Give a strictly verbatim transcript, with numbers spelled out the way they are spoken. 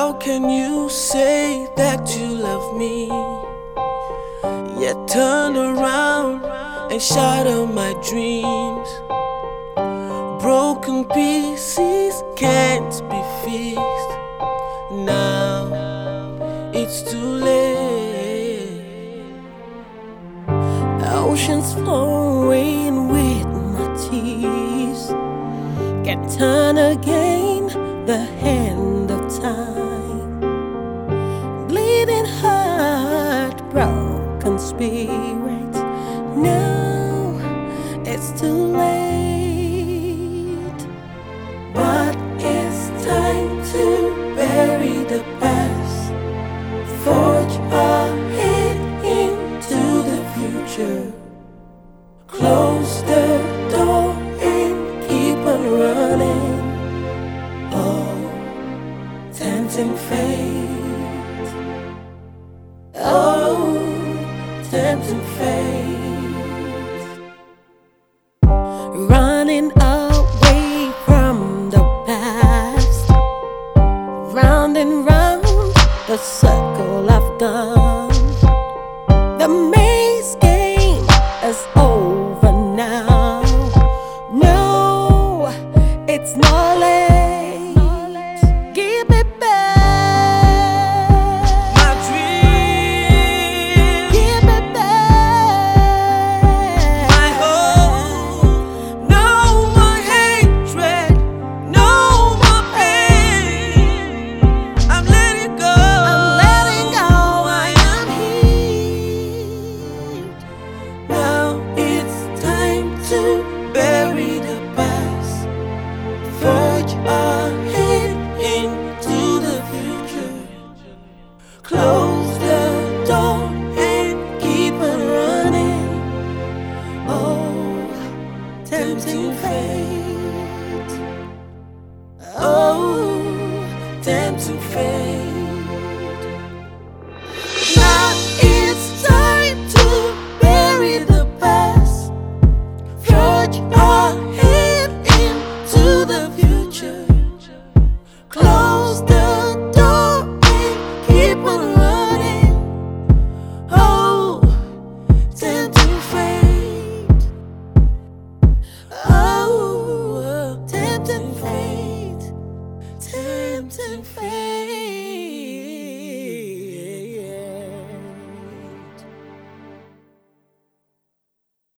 How can you say that you love me, yet turn around and shatter my dreams? Broken pieces can't be fixed. Now it's too late. Oceans flowing with my tears can't turn again the hand of time. Bleeding heart, broken spirit. Now it's too late. But it's time to bury the past, forge ahead into the future. Close the door and keep on running. Oh, tempting fate. Oh, tempting fate. Running away from the past, round and round the circle.